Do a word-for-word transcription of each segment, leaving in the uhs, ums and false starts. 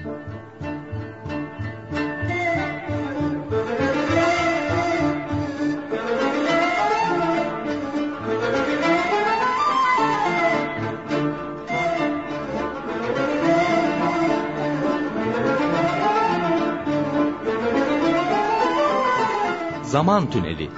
Zaman Tüneli.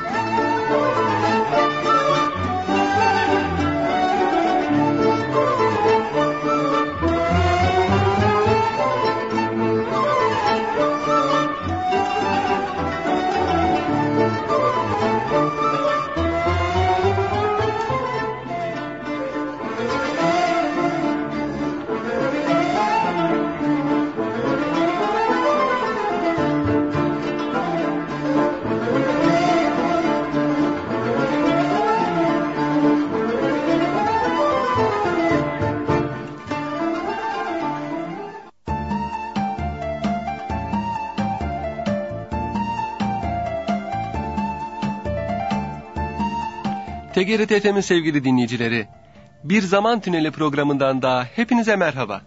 T G R T F M'in sevgili dinleyicileri, bir Zaman Tüneli programından daha hepinize merhaba.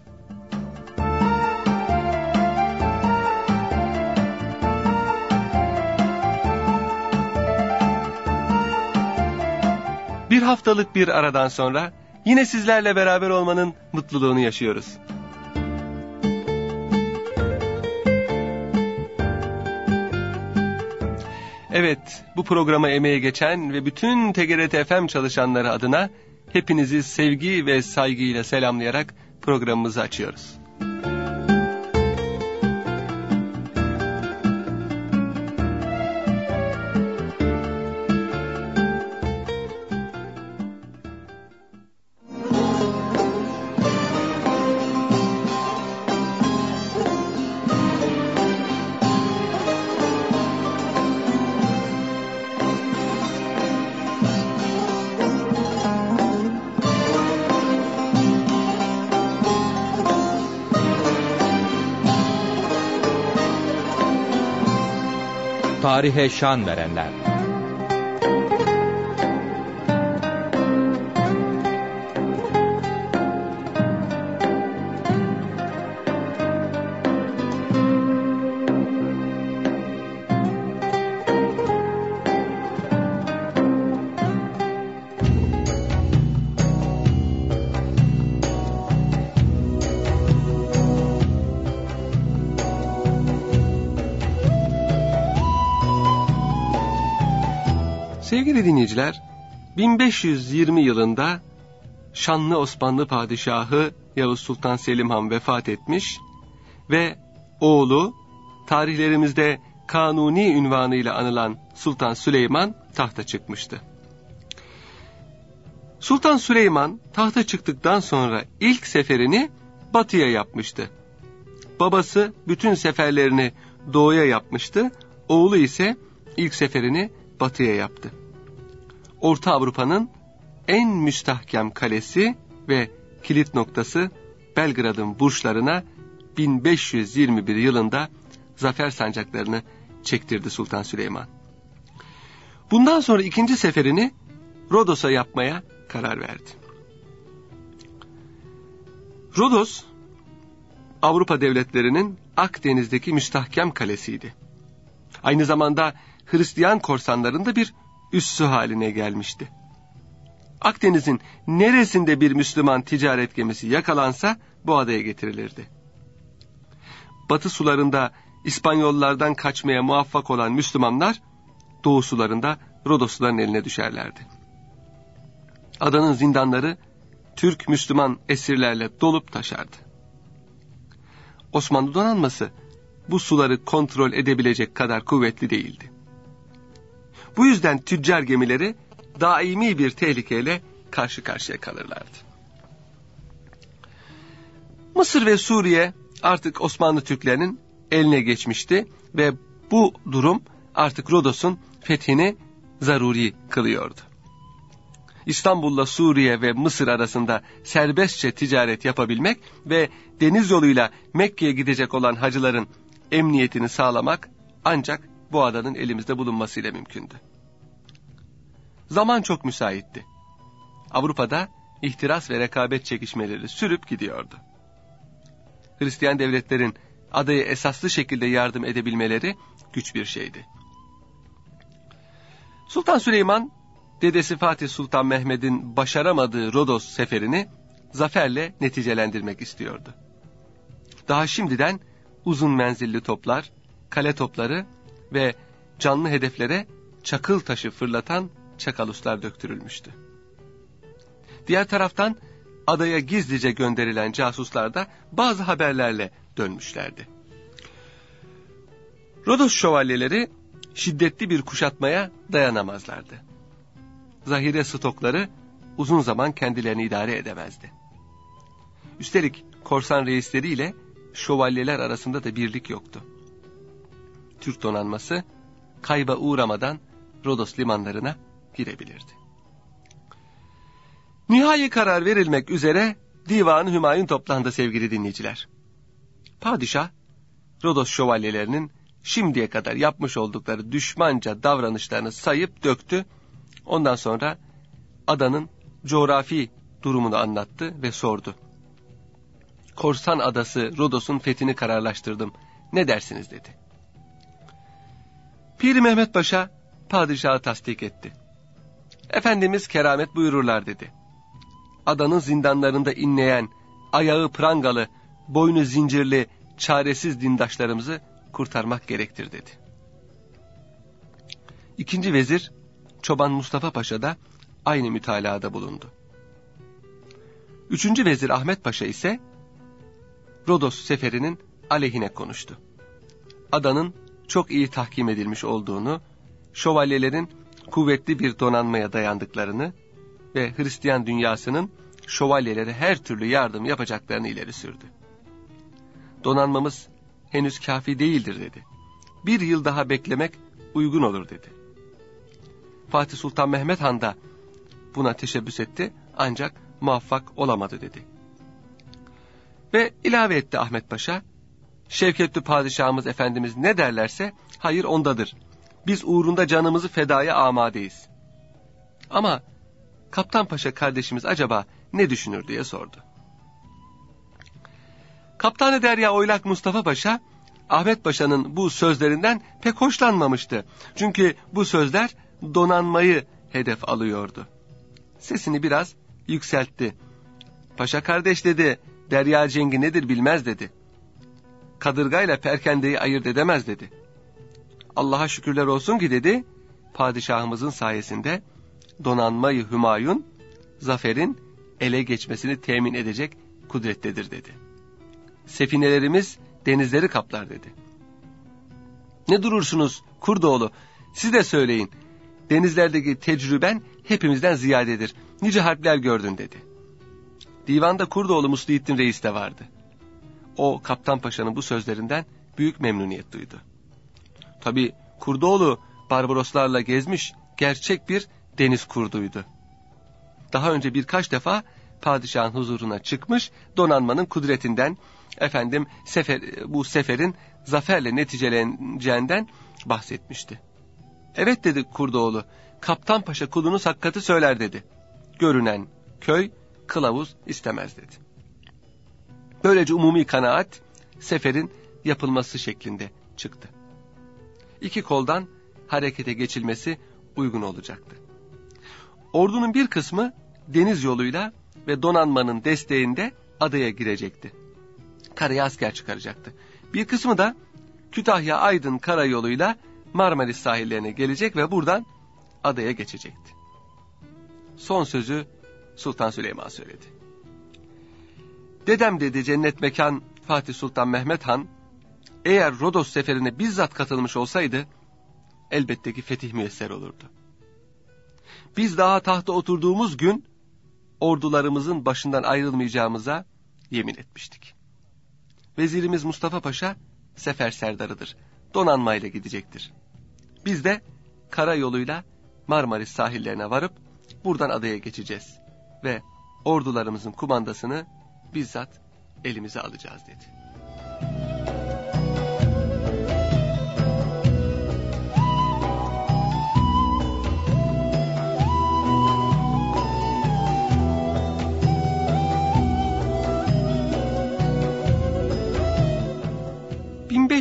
Bir haftalık bir aradan sonra yine sizlerle beraber olmanın mutluluğunu yaşıyoruz. Evet, bu programa emeği geçen ve bütün T G R T F M çalışanları adına hepinizi sevgi ve saygıyla selamlayarak programımızı açıyoruz. Tarihe şan verenler. Sevgili dinleyiciler, bin beş yüz yirmi yılında şanlı Osmanlı padişahı Yavuz Sultan Selim Han vefat etmiş ve oğlu tarihlerimizde Kanuni ünvanıyla anılan Sultan Süleyman tahta çıkmıştı. Sultan Süleyman tahta çıktıktan sonra ilk seferini batıya yapmıştı. Babası bütün seferlerini doğuya yapmıştı, oğlu ise ilk seferini batıya yaptı. Orta Avrupa'nın en müstahkem kalesi ve kilit noktası Belgrad'ın burçlarına bin beş yüz yirmi bir yılında zafer sancaklarını çektirdi Sultan Süleyman. Bundan sonra ikinci seferini Rodos'a yapmaya karar verdi. Rodos, Avrupa devletlerinin Akdeniz'deki müstahkem kalesiydi. Aynı zamanda Hristiyan korsanların da bir üssü haline gelmişti. Akdeniz'in neresinde bir Müslüman ticaret gemisi yakalansa bu adaya getirilirdi. Batı sularında İspanyollardan kaçmaya muvaffak olan Müslümanlar, doğu sularında Rodosluların eline düşerlerdi. Adanın zindanları Türk Müslüman esirlerle dolup taşardı. Osmanlı donanması bu suları kontrol edebilecek kadar kuvvetli değildi. Bu yüzden tüccar gemileri daimi bir tehlikeyle karşı karşıya kalırlardı. Mısır ve Suriye artık Osmanlı Türklerinin eline geçmişti ve bu durum artık Rodos'un fethini zaruri kılıyordu. İstanbul'la Suriye ve Mısır arasında serbestçe ticaret yapabilmek ve deniz yoluyla Mekke'ye gidecek olan hacıların emniyetini sağlamak ancak bu adanın elimizde bulunmasıyla mümkündü. Zaman çok müsaitti. Avrupa'da ihtiras ve rekabet çekişmeleri sürüp gidiyordu. Hristiyan devletlerin adaya esaslı şekilde yardım edebilmeleri güç bir şeydi. Sultan Süleyman, dedesi Fatih Sultan Mehmet'in başaramadığı Rodos seferini zaferle neticelendirmek istiyordu. Daha şimdiden uzun menzilli toplar, kale topları ve canlı hedeflere çakıl taşı fırlatan çakaluslar döktürülmüştü. Diğer taraftan adaya gizlice gönderilen casuslar da bazı haberlerle dönmüşlerdi. Rodos şövalyeleri şiddetli bir kuşatmaya dayanamazlardı. Zahire stokları uzun zaman kendilerini idare edemezdi. Üstelik korsan reisleriyle şövalyeler arasında da birlik yoktu. Türk donanması kayba uğramadan Rodos limanlarına girebilirdi. Nihai karar verilmek üzere Divan-ı Hümayun toplandı sevgili dinleyiciler. Padişah, Rodos şövalyelerinin şimdiye kadar yapmış oldukları düşmanca davranışlarını sayıp döktü. Ondan sonra adanın coğrafi durumunu anlattı ve sordu. Korsan adası Rodos'un fethini kararlaştırdım. Ne dersiniz dedi. Pir Mehmet Paşa padişahı tasdik etti. Efendimiz keramet buyururlar dedi. Adanın zindanlarında inleyen, ayağı prangalı, boynu zincirli, çaresiz dindaşlarımızı kurtarmak gerektir dedi. İkinci vezir Çoban Mustafa Paşa da aynı mütalaada bulundu. Üçüncü vezir Ahmet Paşa ise Rodos seferinin aleyhine konuştu. Adanın çok iyi tahkim edilmiş olduğunu, şövalyelerin kuvvetli bir donanmaya dayandıklarını ve Hristiyan dünyasının şövalyelere her türlü yardım yapacaklarını ileri sürdü. Donanmamız henüz kafi değildir dedi. Bir yıl daha beklemek uygun olur dedi. Fatih Sultan Mehmet Han da buna teşebbüs etti ancak muvaffak olamadı dedi. Ve ilave etti Ahmet Paşa, Şevketli Padişahımız Efendimiz ne derlerse hayır ondadır. Biz uğrunda canımızı fedaya amadeyiz. Ama Kaptan Paşa kardeşimiz acaba ne düşünür diye sordu. Kaptanı Derya Oylak Mustafa Paşa, Ahmet Paşa'nın bu sözlerinden pek hoşlanmamıştı. Çünkü bu sözler donanmayı hedef alıyordu. Sesini biraz yükseltti. Paşa kardeş dedi, Derya cengi nedir bilmez dedi. Kadırgayla perkendeyi ayırt edemez dedi. Allah'a şükürler olsun ki dedi, padişahımızın sayesinde donanmayı Hümayun, zaferin ele geçmesini temin edecek kudrettedir dedi. Sefinelerimiz denizleri kaplar dedi. Ne durursunuz Kurdoğlu, siz de söyleyin. Denizlerdeki tecrüben hepimizden ziyadedir. Nice harpler gördün dedi. Divanda Kurdoğlu Muslihittin Reis de vardı. O Kaptan Paşa'nın bu sözlerinden büyük memnuniyet duydu. Tabii Kurdoğlu Barbaroslarla gezmiş gerçek bir deniz kurduydu. Daha önce birkaç defa padişahın huzuruna çıkmış, donanmanın kudretinden, efendim sefer, bu seferin zaferle neticeleneceğinden bahsetmişti. Evet dedi Kurdoğlu, Kaptan Paşa kulunuz hakikati söyler dedi. Görünen köy kılavuz istemez dedi. Böylece umumi kanaat seferin yapılması şeklinde çıktı. İki koldan harekete geçilmesi uygun olacaktı. Ordunun bir kısmı deniz yoluyla ve donanmanın desteğinde adaya girecekti. Karaya asker çıkaracaktı. Bir kısmı da Kütahya-Aydın karayoluyla Marmaris sahillerine gelecek ve buradan adaya geçecekti. Son sözü Sultan Süleyman söyledi. Dedem dedi cennet mekan Fatih Sultan Mehmet Han, eğer Rodos seferine bizzat katılmış olsaydı, elbette ki fetih müyesser olurdu. Biz daha tahta oturduğumuz gün, ordularımızın başından ayrılmayacağımıza yemin etmiştik. Vezirimiz Mustafa Paşa, sefer serdarıdır, donanmayla gidecektir. Biz de karayoluyla Marmaris sahillerine varıp, buradan adaya geçeceğiz ve ordularımızın kumandasını bizzat elimize alacağız dedi.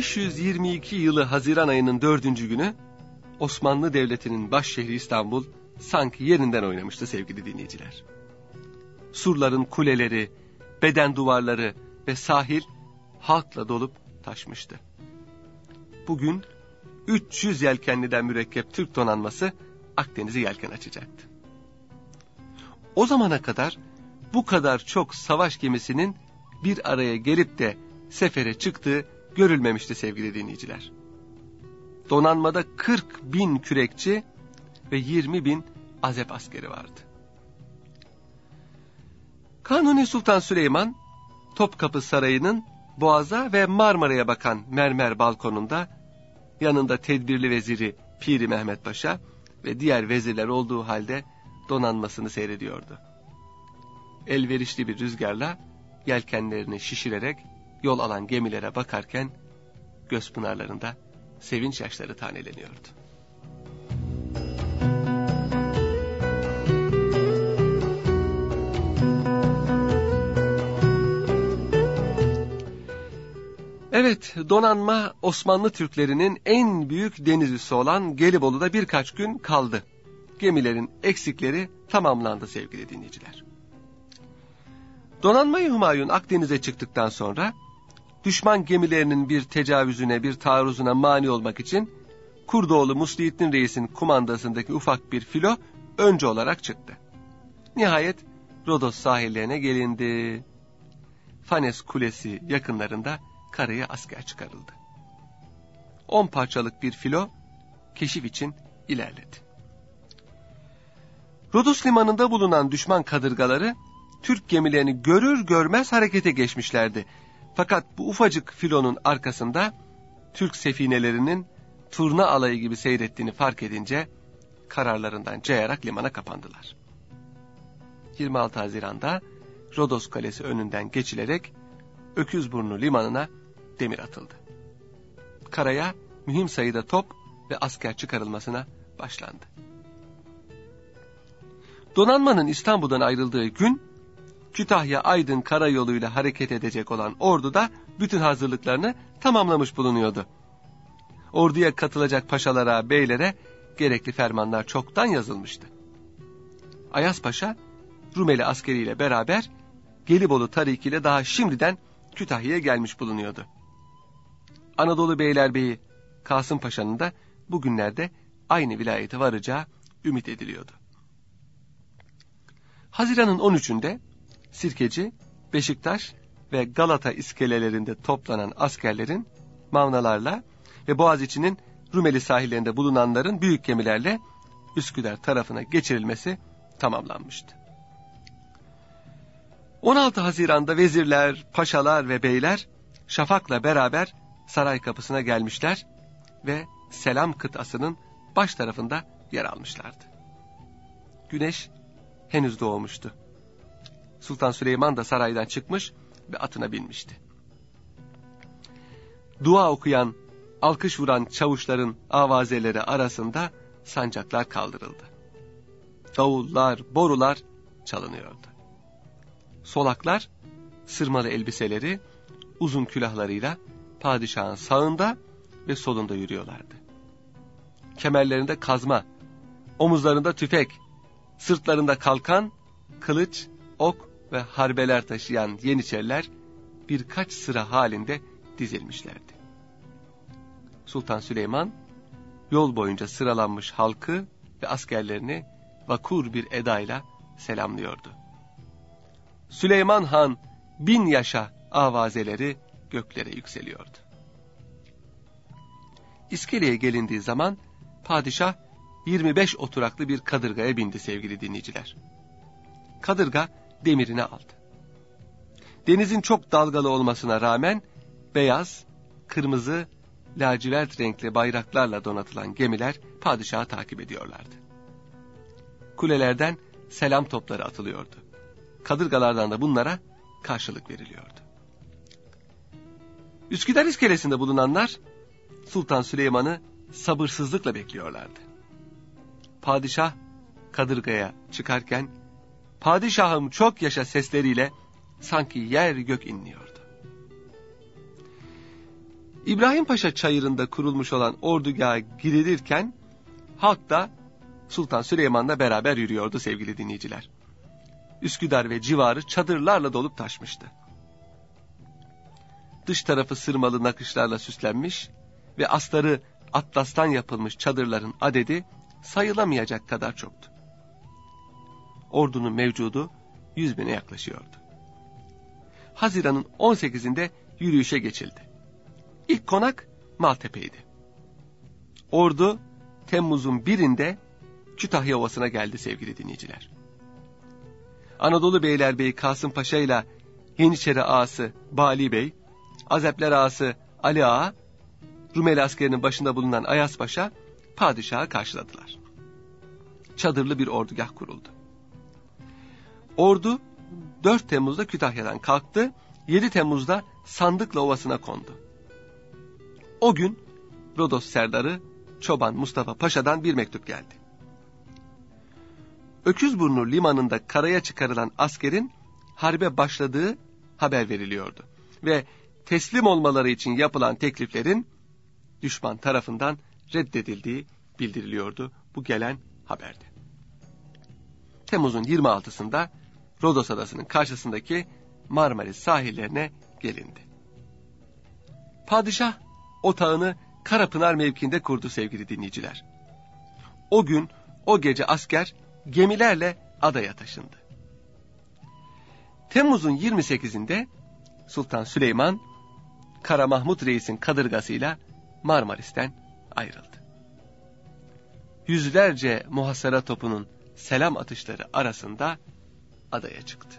bin beş yüz yirmi iki yılı Haziran ayının dördüncü günü Osmanlı Devleti'nin başşehri İstanbul sanki yerinden oynamıştı sevgili dinleyiciler. Surların kuleleri, beden duvarları ve sahil halkla dolup taşmıştı. Bugün üç yüz yelkenliden mürekkep Türk donanması Akdeniz'i yelken açacaktı. O zamana kadar bu kadar çok savaş gemisinin bir araya gelip de sefere çıktığı görülmemişti sevgili dinleyiciler. Donanmada kırk bin kürekçi ve yirmi bin azep askeri vardı. Kanuni Sultan Süleyman, Topkapı Sarayı'nın Boğaz'a ve Marmara'ya bakan mermer balkonunda yanında tedbirli veziri Piri Mehmet Paşa ve diğer vezirler olduğu halde donanmasını seyrediyordu. Elverişli bir rüzgarla yelkenlerini şişirerek yol alan gemilere bakarken göz pınarlarında sevinç yaşları taneleniyordu. Evet, donanma Osmanlı Türklerinin en büyük deniz üssü olan Gelibolu'da birkaç gün kaldı. Gemilerin eksikleri tamamlandı sevgili dinleyiciler. Donanma-i Hümayun Akdeniz'e çıktıktan sonra düşman gemilerinin bir tecavüzüne, bir taarruzuna mani olmak için Kurdoğlu Muslihittin Reis'in kumandasındaki ufak bir filo önce olarak çıktı. Nihayet Rodos sahillerine gelindi. Fanes Kulesi yakınlarında karaya asker çıkarıldı. On parçalık bir filo keşif için ilerledi. Rodos limanında bulunan düşman kadırgaları Türk gemilerini görür görmez harekete geçmişlerdi. Fakat bu ufacık filonun arkasında Türk sefinelerinin turna alayı gibi seyrettiğini fark edince kararlarından cayarak limana kapandılar. yirmi altı Haziran'da Rodos Kalesi önünden geçilerek Öküzburnu limanına demir atıldı. Karaya mühim sayıda top ve asker çıkarılmasına başlandı. Donanmanın İstanbul'dan ayrıldığı gün Kütahya-Aydın karayoluyla hareket edecek olan ordu da bütün hazırlıklarını tamamlamış bulunuyordu. Orduya katılacak paşalara, beylere gerekli fermanlar çoktan yazılmıştı. Ayas Paşa, Rumeli askeriyle beraber Gelibolu tarikiyle daha şimdiden Kütahya'ya gelmiş bulunuyordu. Anadolu Beylerbeyi Kasım Paşa'nın da bugünlerde aynı vilayete varacağı ümit ediliyordu. Haziran'ın on üçünde Sirkeci, Beşiktaş ve Galata iskelelerinde toplanan askerlerin mavnalarla ve Boğaziçi'nin Rumeli sahillerinde bulunanların büyük gemilerle Üsküdar tarafına geçirilmesi tamamlanmıştı. on altı Haziran'da vezirler, paşalar ve beyler şafakla beraber saray kapısına gelmişler ve Selam kıtasının baş tarafında yer almışlardı. Güneş henüz doğmuştu. Sultan Süleyman da saraydan çıkmış ve atına binmişti. Dua okuyan, alkış vuran çavuşların avazeleri arasında sancaklar kaldırıldı. Davullar, borular çalınıyordu. Solaklar, sırmalı elbiseleri, uzun külahlarıyla padişahın sağında ve solunda yürüyorlardı. Kemerlerinde kazma, omuzlarında tüfek, sırtlarında kalkan, kılıç, ok ve harbeler taşıyan yeniçeriler birkaç sıra halinde dizilmişlerdi. Sultan Süleyman yol boyunca sıralanmış halkı ve askerlerini vakur bir edayla selamlıyordu. Süleyman Han bin yaşa avazeleri göklere yükseliyordu. İskeleye gelindiği zaman padişah yirmi beş oturaklı bir kadırgaya bindi sevgili dinleyiciler. Kadırga demirini aldı. Denizin çok dalgalı olmasına rağmen beyaz, kırmızı, lacivert renkli bayraklarla donatılan gemiler padişahı takip ediyorlardı. Kulelerden selam topları atılıyordu. Kadırgalardan da bunlara karşılık veriliyordu. Üsküdar iskelesinde bulunanlar Sultan Süleyman'ı sabırsızlıkla bekliyorlardı. Padişah kadırgaya çıkarken "Padişahım çok yaşa" sesleriyle sanki yer gök inliyordu. İbrahim Paşa çayırında kurulmuş olan ordugaha girilirken halk da Sultan Süleyman'la beraber yürüyordu sevgili dinleyiciler. Üsküdar ve civarı çadırlarla dolup taşmıştı. Dış tarafı sırmalı nakışlarla süslenmiş ve astarı atlastan yapılmış çadırların adedi sayılamayacak kadar çoktu. Ordunun mevcudu yüz bine yaklaşıyordu. Haziran'ın on sekizinde yürüyüşe geçildi. İlk konak Maltepe'ydi. Ordu Temmuz'un birinde Kütahya Ovası'na geldi sevgili dinleyiciler. Anadolu Beylerbeyi Kasım Paşa ile Yeniçeri ağası Bali Bey, Azepler ağası Ali Ağa, Rumeli askerinin başında bulunan Ayas Paşa padişahı karşıladılar. Çadırlı bir ordugah kuruldu. Ordu dört Temmuz'da Kütahya'dan kalktı, yedi Temmuz'da Sandıklı Ovası'na kondu. O gün Rodos Serdarı Çoban Mustafa Paşa'dan bir mektup geldi. Öküzburnu limanında karaya çıkarılan askerin harbe başladığı haber veriliyordu ve teslim olmaları için yapılan tekliflerin düşman tarafından reddedildiği bildiriliyordu bu gelen haberde. Temmuz'un yirmi altısında Rodos Adası'nın karşısındaki Marmaris sahillerine gelindi. Padişah otağını Karapınar mevkiinde kurdu sevgili dinleyiciler. O gün, o gece asker gemilerle adaya taşındı. Temmuz'un yirmi sekizinde Sultan Süleyman, Kara Mahmut Reis'in kadırgasıyla Marmaris'ten ayrıldı. Yüzlerce muhasara topunun selam atışları arasında adaya çıktı.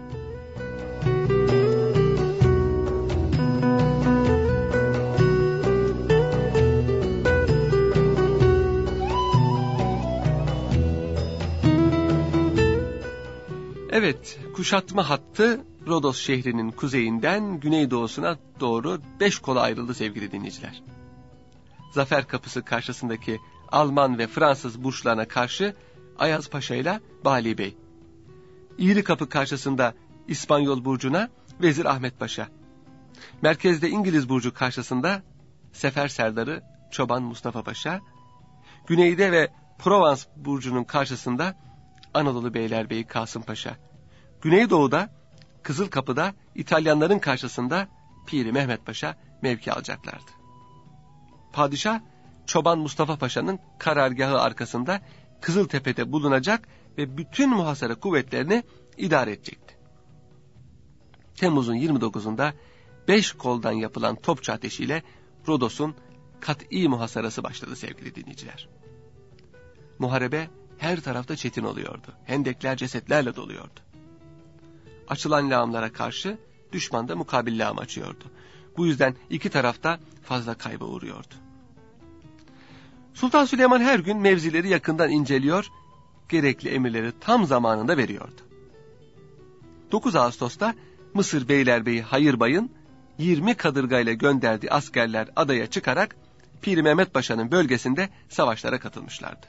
Evet, kuşatma hattı Rodos şehrinin kuzeyinden güneydoğusuna doğru beş kola ayrıldı sevgili dinleyiciler. Zafer Kapısı karşısındaki Alman ve Fransız burçlarına karşı Ayaz Paşa ile Bali Bey. İğri Kapı karşısında İspanyol burcuna Vezir Ahmet Paşa. Merkezde İngiliz burcu karşısında Sefer Serdarı Çoban Mustafa Paşa. Güneyde ve Provence burcunun karşısında Anadolu Beylerbeyi Kasım Paşa. Güneydoğuda Kızılkapı'da İtalyanların karşısında Piri Mehmet Paşa mevki alacaklardı. Padişah Çoban Mustafa Paşa'nın karargahı arkasında Kızıltepe'de bulunacak ve bütün muhasara kuvvetlerini idare edecekti. Temmuz'un yirmi dokuzunda beş koldan yapılan topçu ateşiyle Rodos'un kat'i muhasarası başladı sevgili dinleyiciler. Muharebe her tarafta çetin oluyordu. Hendekler cesetlerle doluyordu. Açılan lağımlara karşı düşman da mukabil lağım açıyordu. Bu yüzden iki tarafta fazla kayba uğruyordu. Sultan Süleyman her gün mevzileri yakından inceliyor, gerekli emirleri tam zamanında veriyordu. dokuz Ağustos'ta Mısır Beylerbeyi Hayırbay'ın yirmi kadırgayla gönderdiği askerler adaya çıkarak Piri Mehmet Paşa'nın bölgesinde savaşlara katılmışlardı.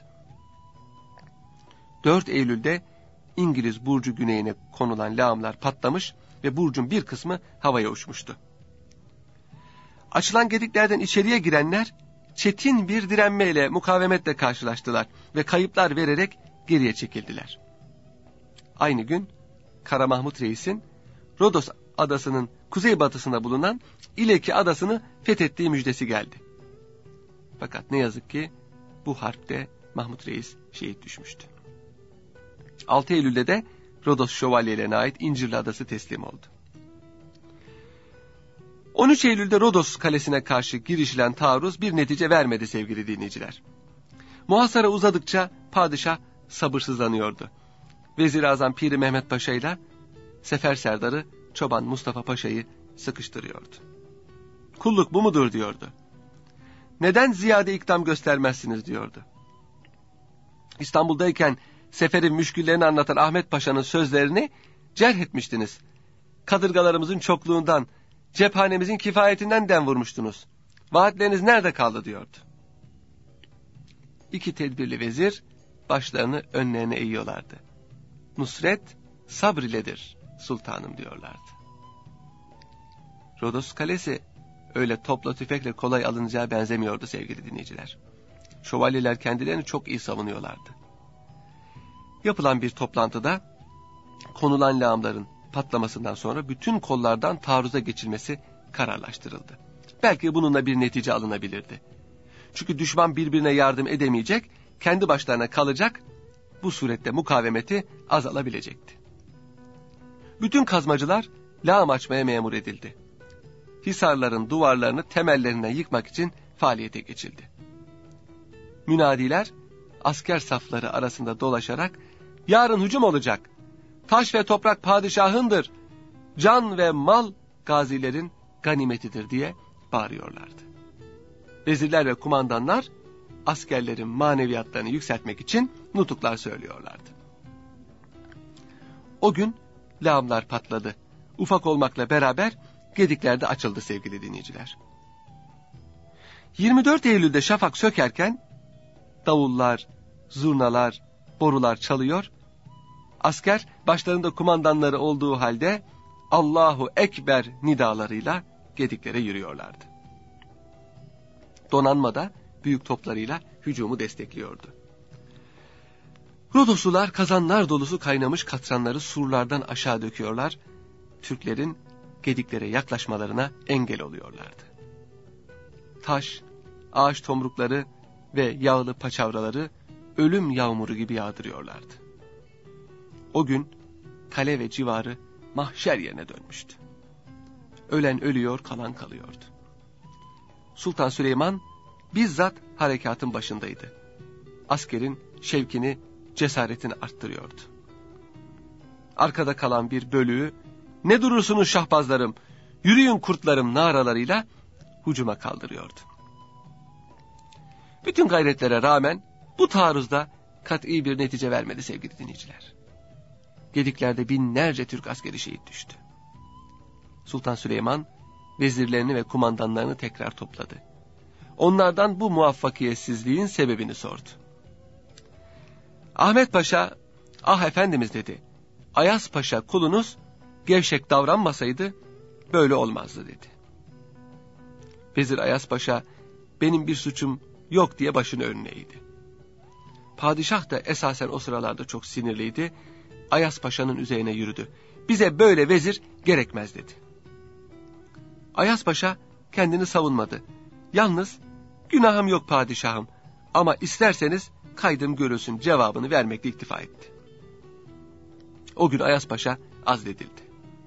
dört Eylül'de İngiliz burcu güneyine konulan lağımlar patlamış ve burcun bir kısmı havaya uçmuştu. Açılan gediklerden içeriye girenler çetin bir direnmeyle, mukavemetle karşılaştılar ve kayıplar vererek geriye çekildiler. Aynı gün Kara Mahmut Reis'in Rodos adasının kuzeybatısında bulunan İleki adasını fethettiği müjdesi geldi. Fakat ne yazık ki bu harpte Mahmut Reis şehit düşmüştü. altı Eylül'de de Rodos şövalyelerine ait İncirli Adası teslim oldu. on üç Eylül'de Rodos kalesine karşı girişilen taarruz bir netice vermedi sevgili dinleyiciler. Muhasara uzadıkça padişah sabırsızlanıyordu. Vezir-i Azam Piri Mehmet Paşa ile Sefer Serdarı Çoban Mustafa Paşa'yı sıkıştırıyordu. Kulluk bu mudur diyordu. Neden ziyade ikdam göstermezsiniz diyordu. İstanbul'dayken seferin müşküllerini anlatan Ahmet Paşa'nın sözlerini cerh etmiştiniz. Kadırgalarımızın çokluğundan, cephanemizin kifayetinden dem vurmuştunuz. Vaatleriniz nerede kaldı diyordu. İki tedbirli vezir başlarını önlerine eğiyorlardı. Nusret sabr iledir sultanım diyorlardı. Rodos Kalesi öyle topla tüfekle kolay alınacağı benzemiyordu sevgili dinleyiciler. Şövalyeler kendilerini çok iyi savunuyorlardı. Yapılan bir toplantıda konulan lağımların patlamasından sonra bütün kollardan taarruza geçilmesi kararlaştırıldı. Belki bununla bir netice alınabilirdi. Çünkü düşman birbirine yardım edemeyecek, kendi başlarına kalacak, bu surette mukavemeti azalabilecekti. Bütün kazmacılar lağım açmaya memur edildi. Hisarların duvarlarını temellerinden yıkmak için faaliyete geçildi. Münadiler asker safları arasında dolaşarak yarın hücum olacak, taş ve toprak padişahındır, can ve mal gazilerin ganimetidir diye bağırıyorlardı. Vezirler ve kumandanlar askerlerin maneviyatlarını yükseltmek için nutuklar söylüyorlardı. O gün lağımlar patladı. Ufak olmakla beraber gedikler de açıldı sevgili dinleyiciler. yirmi dört Eylül'de şafak sökerken davullar, zurnalar, borular çalıyor. Asker başlarında kumandanları olduğu halde Allahu Ekber nidalarıyla gediklere yürüyorlardı. Donanma da büyük toplarıyla hücumu destekliyordu. Rodoslular kazanlar dolusu kaynamış katranları surlardan aşağı döküyorlar. Türklerin gediklere yaklaşmalarına engel oluyorlardı. Taş, ağaç tomrukları ve yağlı paçavraları ölüm yağmuru gibi yağdırıyorlardı. O gün kale ve civarı mahşer yerine dönmüştü. Ölen ölüyor, kalan kalıyordu. Sultan Süleyman bizzat harekatın başındaydı. Askerin şevkini, cesaretini arttırıyordu. Arkada kalan bir bölüğü, "Ne durursunuz şahbazlarım, yürüyün kurtlarım" naralarıyla hücuma kaldırıyordu. Bütün gayretlere rağmen bu taarruzda kat'i bir netice vermedi sevgili dinleyiciler. Gediklerde binlerce Türk askeri şehit düştü. Sultan Süleyman vezirlerini ve kumandanlarını tekrar topladı. Onlardan bu muvaffakiyetsizliğin sebebini sordu. Ahmet Paşa, "Ah efendimiz" dedi, "Ayas Paşa kulunuz gevşek davranmasaydı böyle olmazdı" dedi. Vezir Ayas Paşa, "Benim bir suçum yok" diye başını önüne eğdi. Padişah da esasen o sıralarda çok sinirliydi. Ayas Paşa'nın üzerine yürüdü. "Bize böyle vezir gerekmez" dedi. Ayas Paşa kendini savunmadı. "Yalnız günahım yok padişahım ama isterseniz kaydım görülsün" cevabını vermekle iktifa etti. O gün Ayas Paşa azledildi.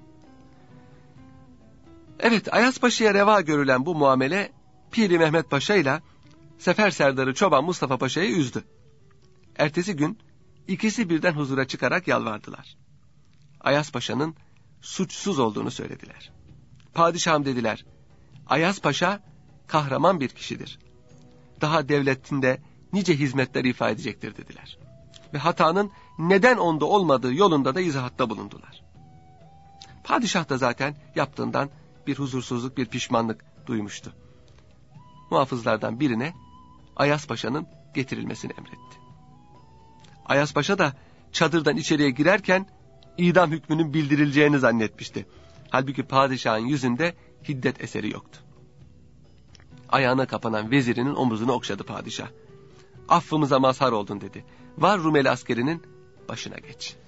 Evet, Ayas Paşa'ya reva görülen bu muamele Piri Mehmet Paşa ile Sefer Serdarı Çoban Mustafa Paşa'yı üzdü. Ertesi gün ikisi birden huzura çıkarak yalvardılar. Ayas Paşa'nın suçsuz olduğunu söylediler. "Padişahım" dediler, "Ayas Paşa kahraman bir kişidir. Daha devletinde nice hizmetler ifa edecektir" dediler. Ve hatanın neden onda olmadığı yolunda da izahatta bulundular. Padişah da zaten yaptığından bir huzursuzluk, bir pişmanlık duymuştu. Muhafızlardan birine Ayas Paşa'nın getirilmesini emretti. Ayas Paşa da çadırdan içeriye girerken idam hükmünün bildirileceğini zannetmişti. Halbuki padişahın yüzünde hiddet eseri yoktu. Ayağına kapanan vezirinin omuzunu okşadı padişah. "Affımıza mazhar oldun" dedi. "Var Rumeli askerinin başına geç."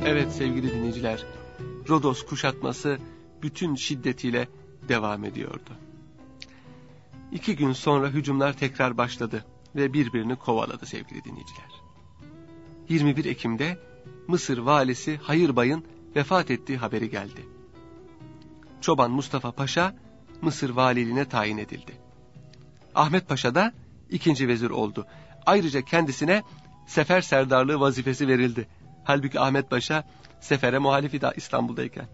Evet sevgili dinleyiciler, Rodos kuşatması bütün şiddetiyle devam ediyordu. İki gün sonra hücumlar tekrar başladı ve birbirini kovaladı sevgili dinleyiciler. yirmi bir Ekim'de Mısır valisi Hayır Bay'ın vefat ettiği haberi geldi. Çoban Mustafa Paşa Mısır valiliğine tayin edildi. Ahmet Paşa da ikinci vezir oldu. Ayrıca kendisine sefer serdarlığı vazifesi verildi. Halbuki Ahmet Paşa sefere muhalif idi İstanbul'dayken.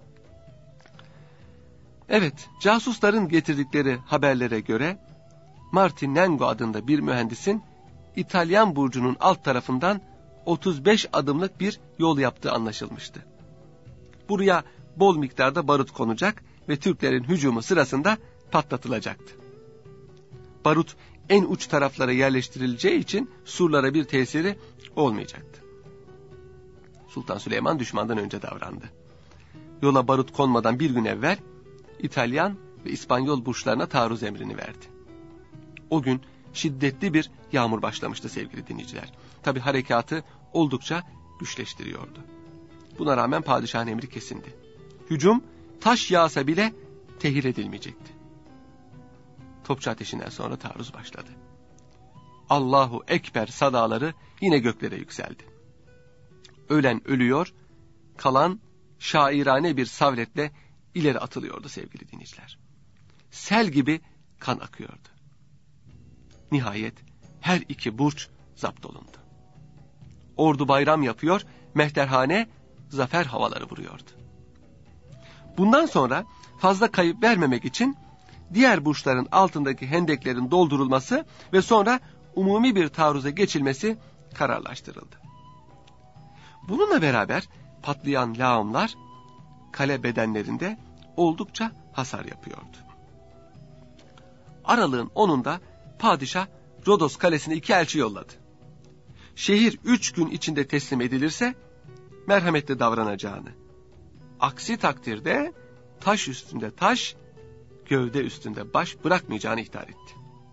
Evet, casusların getirdikleri haberlere göre Martin Nengo adında bir mühendisin İtalyan burcunun alt tarafından otuz beş adımlık bir yol yaptığı anlaşılmıştı. Buraya bol miktarda barut konacak ve Türklerin hücumu sırasında patlatılacaktı. Barut en uç taraflara yerleştirileceği için surlara bir tesiri olmayacaktı. Sultan Süleyman düşmandan önce davrandı. Yola barut konmadan bir gün evvel İtalyan ve İspanyol burçlarına taarruz emrini verdi. O gün şiddetli bir yağmur başlamıştı sevgili dinleyiciler. Tabi harekatı oldukça güçleştiriyordu. Buna rağmen padişahın emri kesindi. Hücum taş yağsa bile tehir edilmeyecekti. Topçu ateşinden sonra taarruz başladı. Allahu Ekber sadaları yine göklere yükseldi. Ölen ölüyor, kalan şairane bir savletle ileri atılıyordu sevgili dinleyiciler. Sel gibi kan akıyordu. Nihayet her iki burç zapt olundu. Ordu bayram yapıyor, mehterhane zafer havaları vuruyordu. Bundan sonra fazla kayıp vermemek için diğer burçların altındaki hendeklerin doldurulması ve sonra umumi bir taarruza geçilmesi kararlaştırıldı. Bununla beraber patlayan lağımlar kale bedenlerinde oldukça hasar yapıyordu. Aralığın onunda padişah Rodos kalesine iki elçi yolladı. Şehir üç gün içinde teslim edilirse merhametli davranacağını, aksi takdirde taş üstünde taş, gövde üstünde baş bırakmayacağını ihtar etti.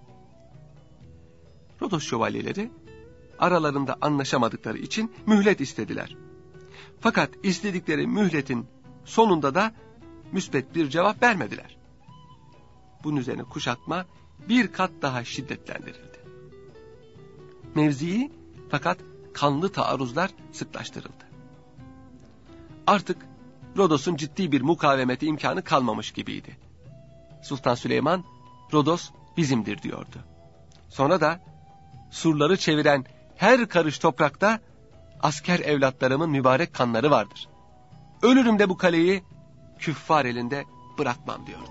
Rodos şövalyeleri aralarında anlaşamadıkları için mühlet istediler. Fakat istedikleri mühletin sonunda da müsbet bir cevap vermediler. Bunun üzerine kuşatma bir kat daha şiddetlendirildi. Mevzii fakat kanlı taarruzlar sıklaştırıldı. Artık Rodos'un ciddi bir mukavemeti imkanı kalmamış gibiydi. Sultan Süleyman, Rodos bizimdir diyordu. Sonra da surları çeviren her karış toprakta asker evlatlarımın mübarek kanları vardır. Ölürüm de bu kaleyi küffar elinde bırakmam diyordu.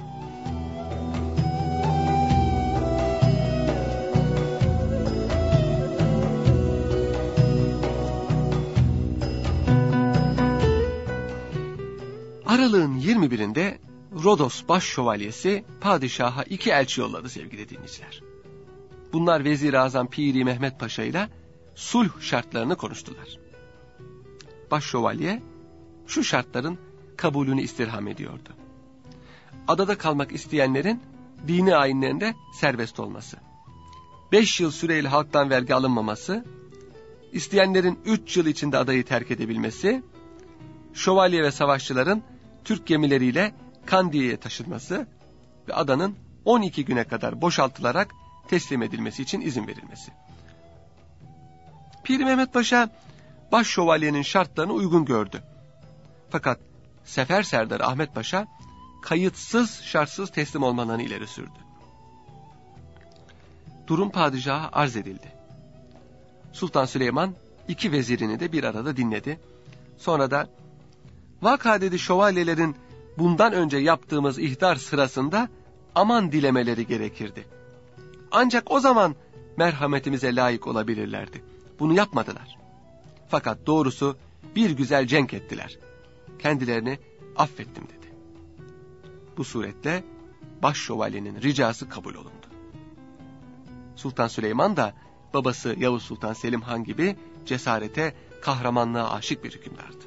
Aralığın yirmi birinde Rodos Başşövalyesi padişaha iki elçi yolladı sevgili dinleyiciler. Bunlar Vezir-i Azam Piri Mehmet Paşa ile sulh şartlarını konuştular. Başşövalye şu şartların kabulünü istirham ediyordu. Adada kalmak isteyenlerin dini ayinlerinde serbest olması, beş yıl süreyle halktan vergi alınmaması, isteyenlerin üç yıl içinde adayı terk edebilmesi, şövalye ve savaşçıların Türk gemileriyle Kandiye'ye taşınması ve adanın on iki güne kadar boşaltılarak teslim edilmesi için izin verilmesi. Piri Mehmet Paşa başşövalyenin şartlarını uygun gördü. Fakat sefer serdarı Ahmet Paşa kayıtsız şartsız teslim olmalarını ileri sürdü. Durum padişaha arz edildi. Sultan Süleyman iki vezirini de bir arada dinledi. Sonra da vaka dedi şövalyelerin bundan önce yaptığımız ihtar sırasında aman dilemeleri gerekirdi. Ancak o zaman merhametimize layık olabilirlerdi. Bunu yapmadılar. Fakat doğrusu bir güzel cenk ettiler. Kendilerini affettim dedi. Bu suretle başşövalyenin ricası kabul olundu. Sultan Süleyman da babası Yavuz Sultan Selim Han gibi cesarete, kahramanlığa aşık bir hükümdardı.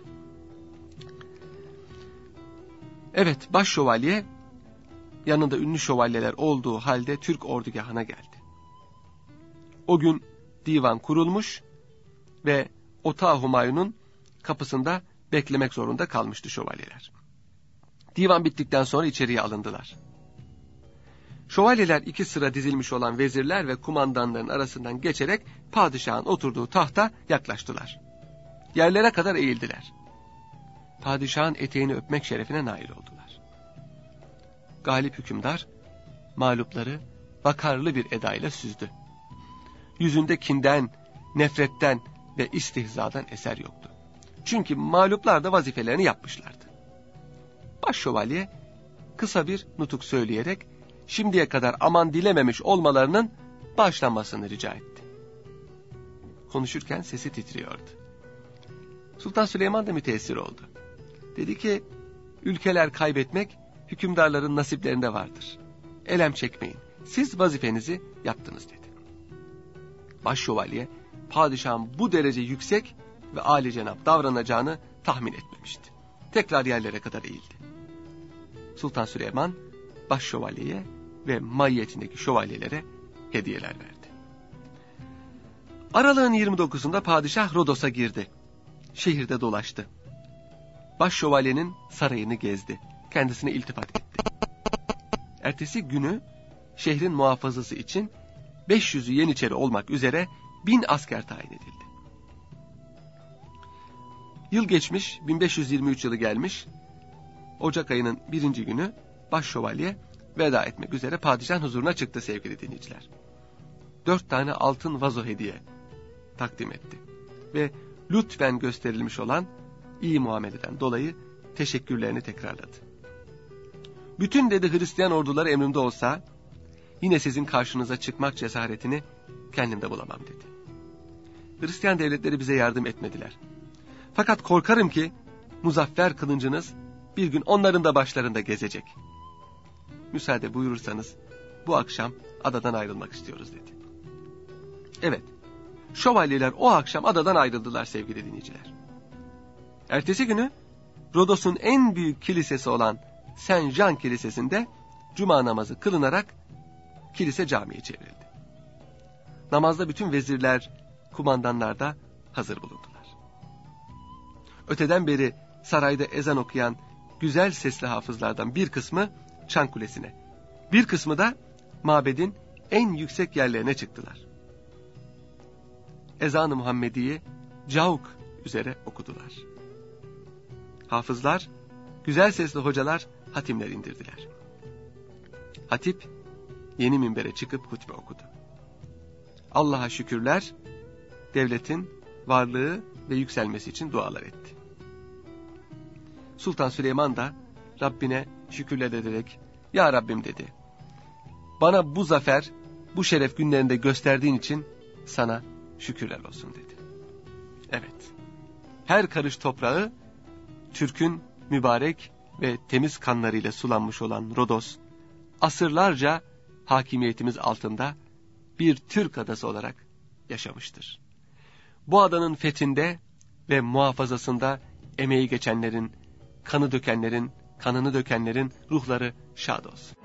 Evet, başşövalye yanında ünlü şövalyeler olduğu halde Türk ordugahına geldi. O gün divan kurulmuş ve Otağı Humayun'un kapısında beklemek zorunda kalmıştı şövalyeler. Divan bittikten sonra içeriye alındılar. Şövalyeler iki sıra dizilmiş olan vezirler ve kumandanların arasından geçerek padişahın oturduğu tahta yaklaştılar. Yerlere kadar eğildiler. Padişahın eteğini öpmek şerefine nail oldular. Galip hükümdar mağlupları vakarlı bir edayla süzdü. Yüzünde kinden, nefretten ve istihzadan eser yoktu. Çünkü mağluplar da vazifelerini yapmışlardı. Başşövalye kısa bir nutuk söyleyerek şimdiye kadar aman dilememiş olmalarının bağışlanmasını rica etti. Konuşurken sesi titriyordu. Sultan Süleyman da müteessir oldu. Dedi ki, ülkeler kaybetmek hükümdarların nasiplerinde vardır. Elem çekmeyin, siz vazifenizi yaptınız dedi. Başşövalye, padişahın bu derece yüksek ve âlicenap davranacağını tahmin etmemişti. Tekrar yerlere kadar eğildi. Sultan Süleyman, başşövalyeye ve maiyetindeki şövalyelere hediyeler verdi. Aralığın yirmi dokuzunda padişah Rodos'a girdi. Şehirde dolaştı. Başşövalyenin sarayını gezdi. Kendisine iltifat etti. Ertesi günü şehrin muhafazası için beş yüzü Yeniçeri olmak üzere bin asker tayin edildi. Yıl geçmiş, bin beş yüz yirmi üç yılı gelmiş. Ocak ayının birinci günü başşövalye veda etmek üzere padişahın huzuruna çıktı sevgili dinleyiciler. Dört tane altın vazo hediye takdim etti. Ve lütfen gösterilmiş olan iyi muameleden dolayı teşekkürlerini tekrarladı. Bütün dedi Hristiyan orduları emrimde olsa yine sizin karşınıza çıkmak cesaretini kendimde bulamam dedi. Hristiyan devletleri bize yardım etmediler. Fakat korkarım ki muzaffer kılıncınız bir gün onların da başlarında gezecek. Müsaade buyurursanız bu akşam adadan ayrılmak istiyoruz dedi. Evet, şövalyeler o akşam adadan ayrıldılar sevgili dinleyiciler. Ertesi günü Rodos'un en büyük kilisesi olan Saint Jean Kilisesi'nde cuma namazı kılınarak kilise camiye çevrildi. Namazda bütün vezirler, kumandanlar da hazır bulundular. Öteden beri sarayda ezan okuyan güzel sesli hafızlardan bir kısmı Çan Kulesi'ne, bir kısmı da mabedin en yüksek yerlerine çıktılar. Ezan-ı Muhammedi'yi cavuk üzere okudular. Hafızlar, güzel sesli hocalar hatimler indirdiler. Hatip yeni minbere çıkıp hutbe okudu. Allah'a şükürler, devletin varlığı ve yükselmesi için dualar etti. Sultan Süleyman da Rabbine şükürler ederek, ya Rabbim dedi, bana bu zafer, bu şeref günlerinde gösterdiğin için sana şükürler olsun dedi. Evet, her karış toprağı Türk'ün mübarek ve temiz kanlarıyla sulanmış olan Rodos, asırlarca hakimiyetimiz altında bir Türk adası olarak yaşamıştır. Bu adanın fethinde ve muhafazasında emeği geçenlerin, kanı dökenlerin, kanını dökenlerin ruhları şad olsun.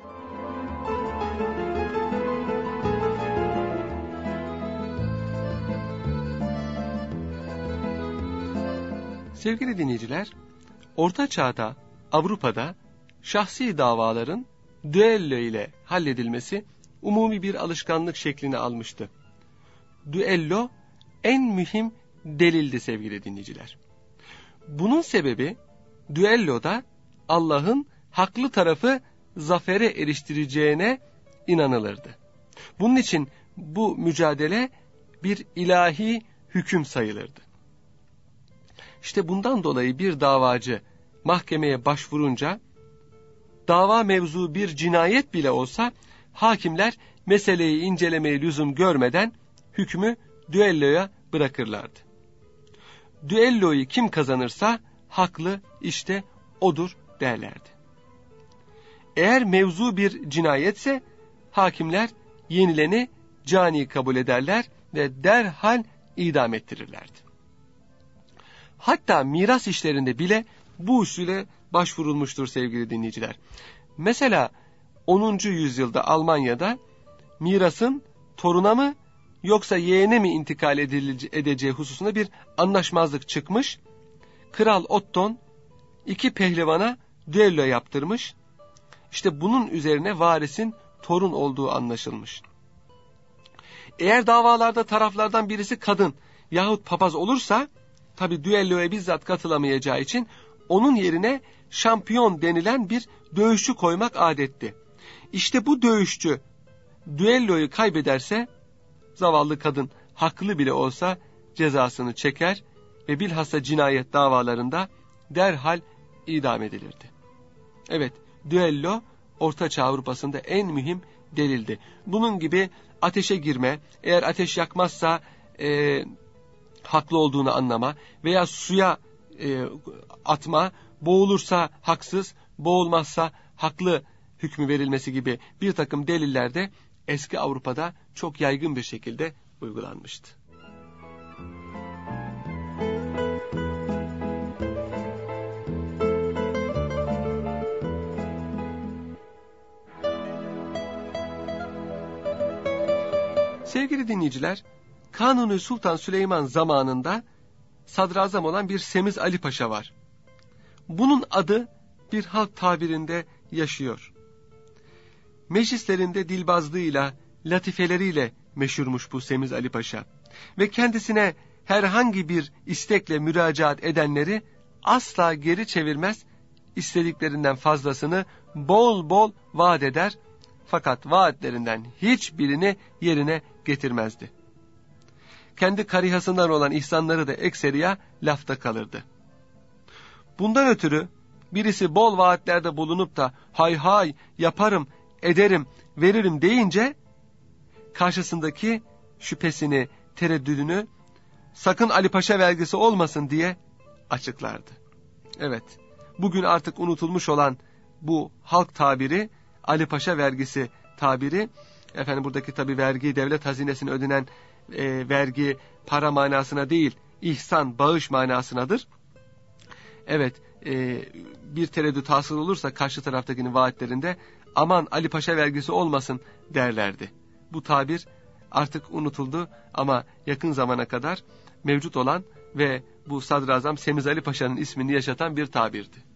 Sevgili dinleyiciler, Orta Çağ'da Avrupa'da şahsi davaların düello ile halledilmesi umumi bir alışkanlık şeklini almıştı. Düello en mühim delildi sevgili dinleyiciler. Bunun sebebi düelloda Allah'ın haklı tarafı zafere eriştireceğine inanılırdı. Bunun için bu mücadele bir ilahi hüküm sayılırdı. İşte bundan dolayı bir davacı mahkemeye başvurunca, dava mevzu bir cinayet bile olsa, hakimler meseleyi incelemeye lüzum görmeden hükmü düelloya bırakırlardı. Düelloyu kim kazanırsa haklı işte odur derlerdi. Eğer mevzu bir cinayetse hakimler yenileni cani kabul ederler ve derhal idam ettirirlerdi. Hatta miras işlerinde bile bu usule başvurulmuştur sevgili dinleyiciler. Mesela onuncu yüzyılda Almanya'da mirasın toruna mı yoksa yeğene mi intikal edilece- edeceği hususunda bir anlaşmazlık çıkmış Kral Otton iki pehlivana düello yaptırmış. İşte bunun üzerine varisin torun olduğu anlaşılmış. Eğer davalarda taraflardan birisi kadın yahut papaz olursa, tabi düelloya bizzat katılamayacağı için onun yerine şampiyon denilen bir dövüşçü koymak adetti. İşte bu dövüşçü düelloyu kaybederse, zavallı kadın haklı bile olsa cezasını çeker ve bilhassa cinayet davalarında derhal idam edilirdi. Evet, düello Ortaçağ Avrupa'sında en mühim delildi. Bunun gibi ateşe girme, eğer ateş yakmazsa e, haklı olduğunu anlama veya suya e, atma, boğulursa haksız, boğulmazsa haklı hükmü verilmesi gibi bir takım deliller de eski Avrupa'da çok yaygın bir şekilde uygulanmıştı. Sevgili dinleyiciler, Kanuni Sultan Süleyman zamanında sadrazam olan bir Semiz Ali Paşa var. Bunun adı bir halk tabirinde yaşıyor. Meclislerinde dilbazlığıyla, latifeleriyle meşhurmuş bu Semiz Ali Paşa. Ve kendisine herhangi bir istekle müracaat edenleri asla geri çevirmez, istediklerinden fazlasını bol bol vaat eder. Fakat vaatlerinden hiçbirini yerine getirmezdi. Kendi karihasından olan ihsanları da ekseriya lafta kalırdı. Bundan ötürü birisi bol vaatlerde bulunup da hay hay yaparım, ederim, veririm deyince karşısındaki şüphesini, tereddüdünü sakın Ali Paşa vergisi olmasın diye açıklardı. Evet, bugün artık unutulmuş olan bu halk tabiri, Ali Paşa vergisi tabiri, efendim buradaki tabi vergi devlet hazinesine ödenen e, vergi para manasına değil, ihsan, bağış manasınadır. Evet, e, bir tereddüt hasıl olursa karşı taraftakinin vaatlerinde aman Ali Paşa vergisi olmasın derlerdi. Bu tabir artık unutuldu ama yakın zamana kadar mevcut olan ve bu sadrazam Semiz Ali Paşa'nın ismini yaşatan bir tabirdi.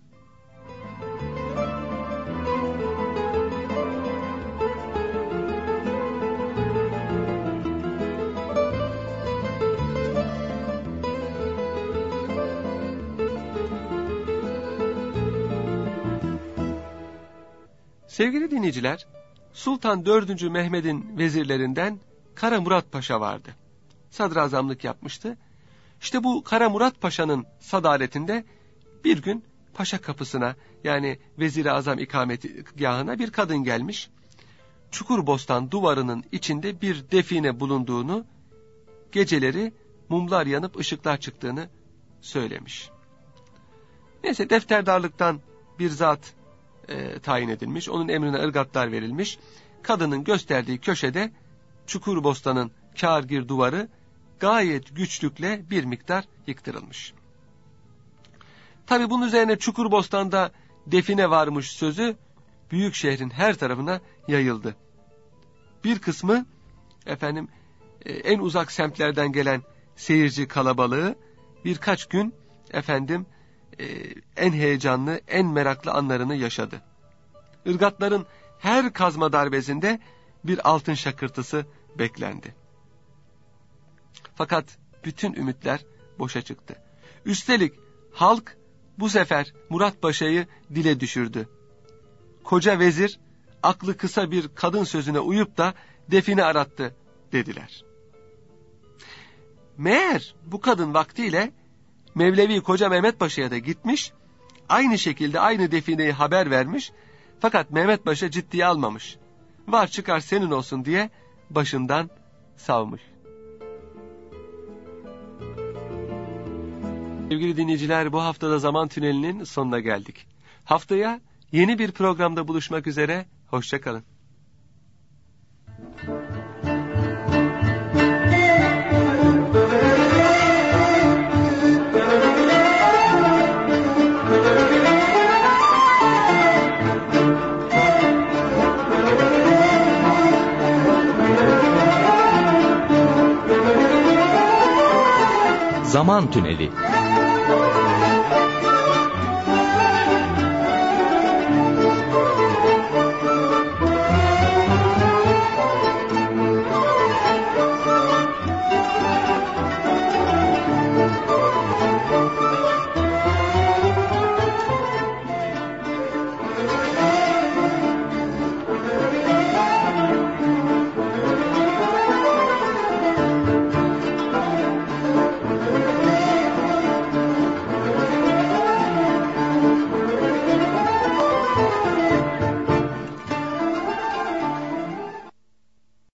Sevgili dinleyiciler, Sultan dördüncü. Mehmed'in vezirlerinden Kara Murat Paşa vardı. Sadrazamlık yapmıştı. İşte bu Kara Murat Paşa'nın sadaretinde bir gün paşa kapısına, yani Vezir-i Azam ikametgahına bir kadın gelmiş. Çukurbostan duvarının içinde bir define bulunduğunu, geceleri mumlar yanıp ışıklar çıktığını söylemiş. Neyse, defterdarlıktan bir zat E, tayin edilmiş. Onun emrine ırgatlar verilmiş. Kadının gösterdiği köşede Çukurbostan'ın kârgir duvarı gayet güçlükle bir miktar yıktırılmış. Tabi bunun üzerine Çukurbostan'da define varmış sözü büyük şehrin her tarafına yayıldı. Bir kısmı efendim e, en uzak semtlerden gelen seyirci kalabalığı birkaç gün efendim Ee, en heyecanlı, en meraklı anlarını yaşadı. Irgatların her kazma darbesinde bir altın şakırtısı beklendi. Fakat bütün ümitler boşa çıktı. Üstelik halk bu sefer Murat Paşa'yı dile düşürdü. Koca vezir aklı kısa bir kadın sözüne uyup da define arattı dediler. Meğer bu kadın vaktiyle Mevlevi Koca Mehmet Paşa'ya da gitmiş, aynı şekilde aynı defineyi haber vermiş, fakat Mehmet Paşa ciddiye almamış. Var çıkar senin olsun diye başından savmış. Sevgili dinleyiciler, bu haftada Zaman Tüneli'nin sonuna geldik. Haftaya yeni bir programda buluşmak üzere, hoşça kalın. Zaman Tüneli.